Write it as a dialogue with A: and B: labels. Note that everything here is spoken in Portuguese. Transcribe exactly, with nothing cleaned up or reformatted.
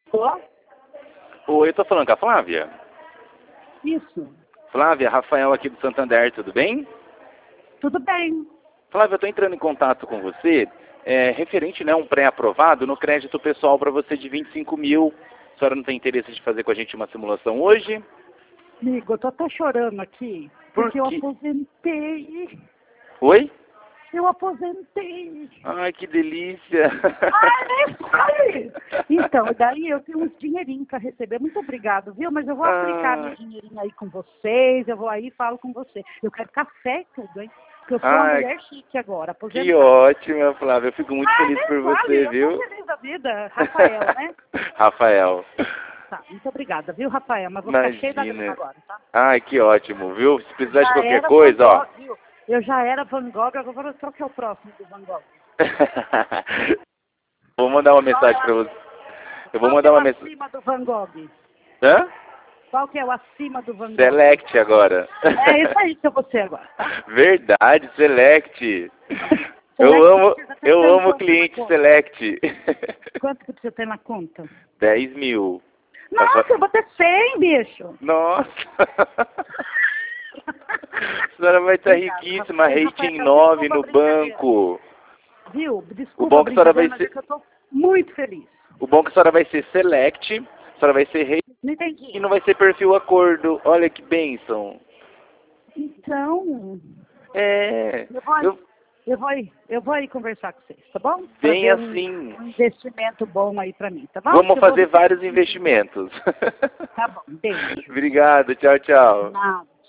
A: Tô?
B: Oi, eu tô falando com a Flávia.
A: Isso.
B: Flávia, Rafael aqui do Santander, tudo bem?
A: Tudo bem.
B: Flávia, eu tô entrando em contato com você, é, referente, né, a um pré-aprovado no crédito pessoal para você de vinte e cinco mil. A senhora não tem interesse de fazer com a gente uma simulação hoje?
A: Amigo, eu tô até chorando aqui,
B: Por
A: porque eu
B: quê?
A: aposentei.
B: Oi?
A: Eu aposentei.
B: Ai, que delícia!
A: Ai, nem fale! Então, daí eu tenho uns dinheirinhos para receber. Muito obrigado, viu? Mas eu vou aplicar meu
B: Ai,
A: dinheirinho aí com vocês, eu vou aí e falo com você. Eu quero café e tudo, hein? Porque eu sou uma
B: ai,
A: mulher chique agora,
B: que
A: aposentada.
B: ótima, Flávia. Eu fico muito
A: Ai,
B: feliz
A: nem
B: por
A: fale!
B: você,
A: Eu tô
B: viu?
A: feliz da vida. Rafael, né?
B: Rafael.
A: Tá, muito obrigada, viu, Rafael? Mas vou ficar cheio da grana
B: Imagina.
A: agora, tá?
B: Ai, que ótimo, viu? Se precisar de
A: Já
B: qualquer
A: era Van
B: coisa, ó.
A: Gogh, viu? Eu já era Van Gogh, agora qual que é o próximo do Van Gogh?
B: Vou mandar uma
A: Qual é
B: mensagem
A: o
B: pra você.
A: acima?
B: Eu vou
A: Qual que é
B: mandar
A: o
B: uma mensagem.
A: acima do Van Gogh?
B: Hã?
A: Qual que é o acima do Van Gogh?
B: Select agora.
A: É isso aí que eu vou ser agora, tá?
B: Verdade, Select. Eu
A: Select
B: amo,
A: precisa ter
B: eu amo
A: quanto na
B: cliente
A: conta?
B: Select.
A: Quanto que precisa ter na conta?
B: dez mil. Tá só-
A: Nossa, eu vou ter cem, bicho!
B: Nossa. A senhora vai estar
A: Obrigada,
B: riquíssima,
A: Rafael.
B: rating
A: Rafael,
B: nove
A: desculpa a
B: no
A: brincadeira.
B: banco.
A: Viu?
B: O
A: Desculpa
B: bom
A: a
B: é que a senhora
A: brincadeira,
B: vai
A: mas é
B: ser,
A: que eu tô muito feliz.
B: o bom é que a senhora vai ser Select, a senhora vai ser rei
A: Não
B: e
A: entendi.
B: não vai ser perfil acordo. Olha que bênção.
A: Então,
B: É,
A: eu vou,
B: eu
A: eu vou, aí- eu vou aí conversar com vocês, tá bom? Para
B: bem
A: ver um,
B: assim.
A: um investimento bom aí para mim, tá bom?
B: Vamos
A: Que eu vou
B: fazer
A: receber
B: vários
A: esse dinheiro.
B: investimentos.
A: Tá bom, beijo.
B: Obrigado, tchau, tchau.
A: Nada.